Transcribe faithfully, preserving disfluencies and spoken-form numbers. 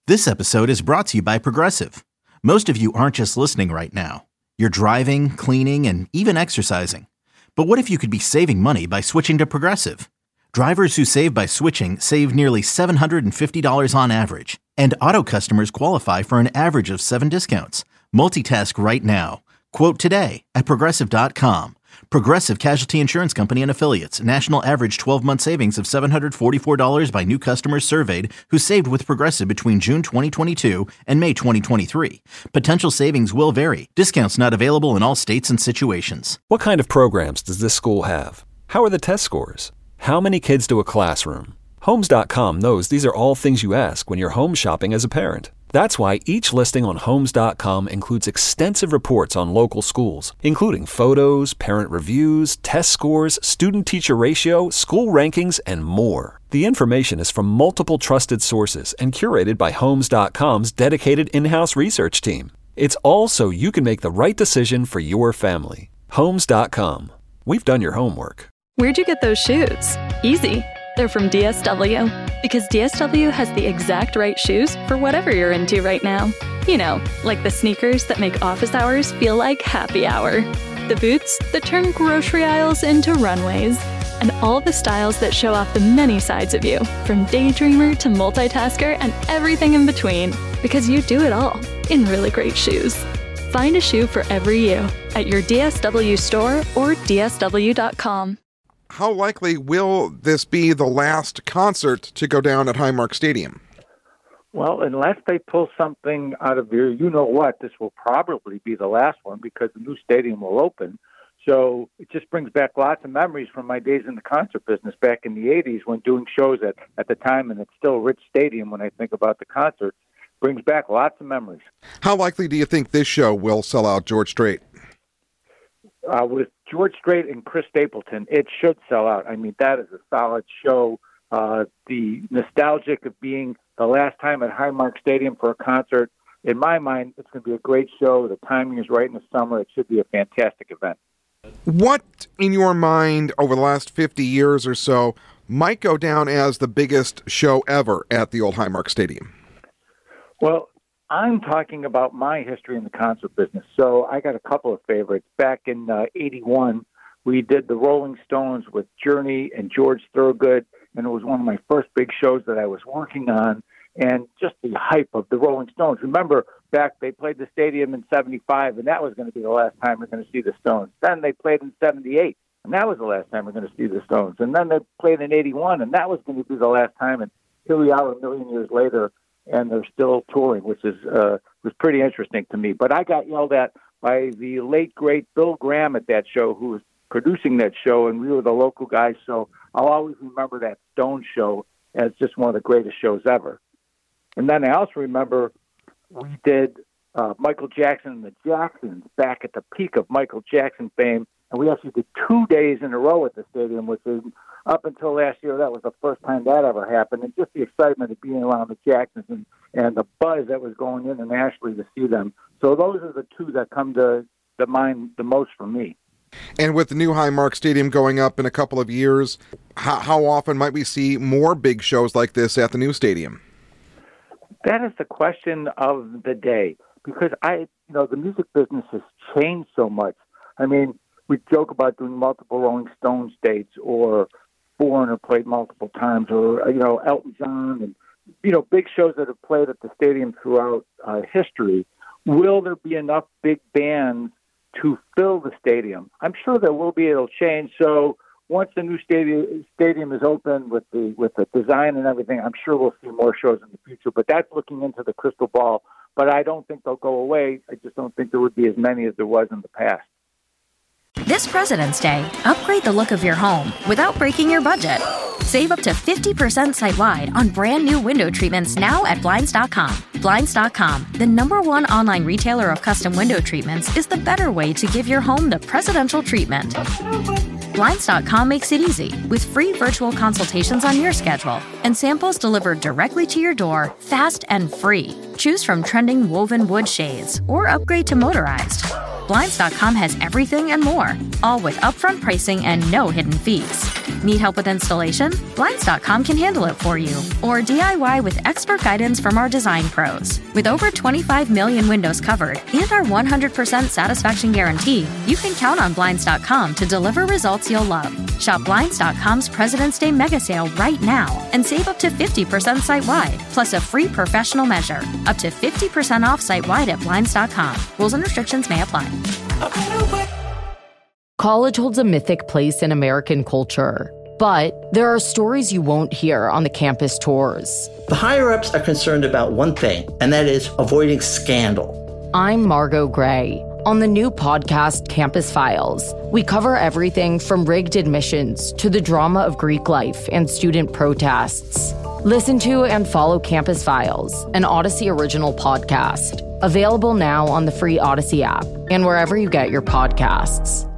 This episode is brought to you by Progressive. Most of you aren't just listening right now. You're driving, cleaning, and even exercising. But what if you could be saving money by switching to Progressive? Drivers who save by switching save nearly seven hundred fifty dollars on average. And auto customers qualify for an average of seven discounts. Multitask right now. Quote today at Progressive dot com. Progressive Casualty Insurance Company and Affiliates. National average twelve-month savings of seven hundred forty-four dollars by new customers surveyed who saved with Progressive between June twenty twenty-two and May twenty twenty-three. Potential savings will vary. Discounts not available in all states and situations. What kind of programs does this school have? How are the test scores? How many kids do a classroom? Homes dot com knows these are all things you ask when you're home shopping as a parent. That's why each listing on Homes dot com includes extensive reports on local schools, including photos, parent reviews, test scores, student-teacher ratio, school rankings, and more. The information is from multiple trusted sources and curated by Homes dot com's dedicated in-house research team. It's all so you can make the right decision for your family. Homes dot com. We've done your homework. Where'd you get those shoes? Easy. They're from D S W. Because D S W has the exact right shoes for whatever you're into right now. You know, like the sneakers that make office hours feel like happy hour. The boots that turn grocery aisles into runways. And all the styles that show off the many sides of you, from daydreamer to multitasker and everything in between. Because you do it all in really great shoes. Find a shoe for every you at your D S W store or D S W dot com. How likely will this be the last concert to go down at Highmark Stadium? Well, unless they pull something out of your you-know-what, this will probably be the last one because the new stadium will open. So it just brings back lots of memories from my days in the concert business back in the eighties when doing shows at, at the time, and it's still Rich Stadium when I think about the concerts. Brings back lots of memories. How likely do you think this show will sell out George Strait? Uh, with George Strait and Chris Stapleton, it should sell out. I mean, that is a solid show. Uh, the nostalgic of being the last time at Highmark Stadium for a concert, in my mind, it's going to be a great show. The timing is right in the summer. It should be a fantastic event. What, in your mind, over the last fifty years or so, might go down as the biggest show ever at the old Highmark Stadium? Well, I'm talking about my history in the concert business. So I got a couple of favorites. Back in uh, eighty-one, we did the Rolling Stones with Journey and George Thorogood, and it was one of my first big shows that I was working on, and just the hype of the Rolling Stones. Remember, back they played the stadium in seventy-five, and that was going to be the last time we're going to see the Stones. Then they played in seventy-eight, and that was the last time we're going to see the Stones. And then they played in eighty-one, and that was going to be the last time, and here we are a million years later, and they're still touring, which is uh, was pretty interesting to me. But I got yelled at by the late, great Bill Graham at that show, who was producing that show, and we were the local guys, so I'll always remember that Stone show as just one of the greatest shows ever. And then I also remember we did uh, Michael Jackson and the Jacksons back at the peak of Michael Jackson fame, and we actually did two days in a row at the stadium, which is up until last year, that was the first time that ever happened. And just the excitement of being around the Jacksons and, and the buzz that was going internationally to see them. So those are the two that come to, to mind the most for me. And with the new Highmark Stadium going up in a couple of years, how, how often might we see more big shows like this at the new stadium? That is the question of the day. Because I, you know, the music business has changed so much. I mean, we joke about doing multiple Rolling Stones dates, or Foreigner played multiple times, or, you know, Elton John, and, you know, big shows that have played at the stadium throughout uh, history. Will there be enough big bands to fill the stadium? I'm sure there will be. It'll change. So once the new stadium stadium is open with the with the design and everything, I'm sure we'll see more shows in the future. But that's looking into the crystal ball. But I don't think they'll go away. I just don't think there would be as many as there was in the past. This President's Day, upgrade the look of your home without breaking your budget. Save up to fifty percent site-wide on brand new window treatments now at Blinds dot com. Blinds dot com, the number one online retailer of custom window treatments, is the better way to give your home the presidential treatment. Blinds dot com makes it easy with free virtual consultations on your schedule and samples delivered directly to your door, fast and free. Choose from trending woven wood shades or upgrade to motorized. Blinds dot com has everything and more, all with upfront pricing and no hidden fees. Need help with installation? Blinds dot com can handle it for you. Or D I Y with expert guidance from our design pros. With over twenty-five million windows covered and our one hundred percent satisfaction guarantee, you can count on Blinds dot com to deliver results you'll love. Shop Blinds dot com's President's Day mega sale right now and save up to fifty percent site-wide, plus a free professional measure. Up to fifty percent off site-wide at Blinds dot com. Rules and restrictions may apply. College holds a mythic place in American culture, but there are stories you won't hear on the campus tours. The higher-ups are concerned about one thing, and that is avoiding scandal. I'm Margot Gray. On the new podcast, Campus Files, we cover everything from rigged admissions to the drama of Greek life and student protests. Listen to and follow Campus Files, an Odyssey original podcast. Available now on the free Odyssey app and wherever you get your podcasts.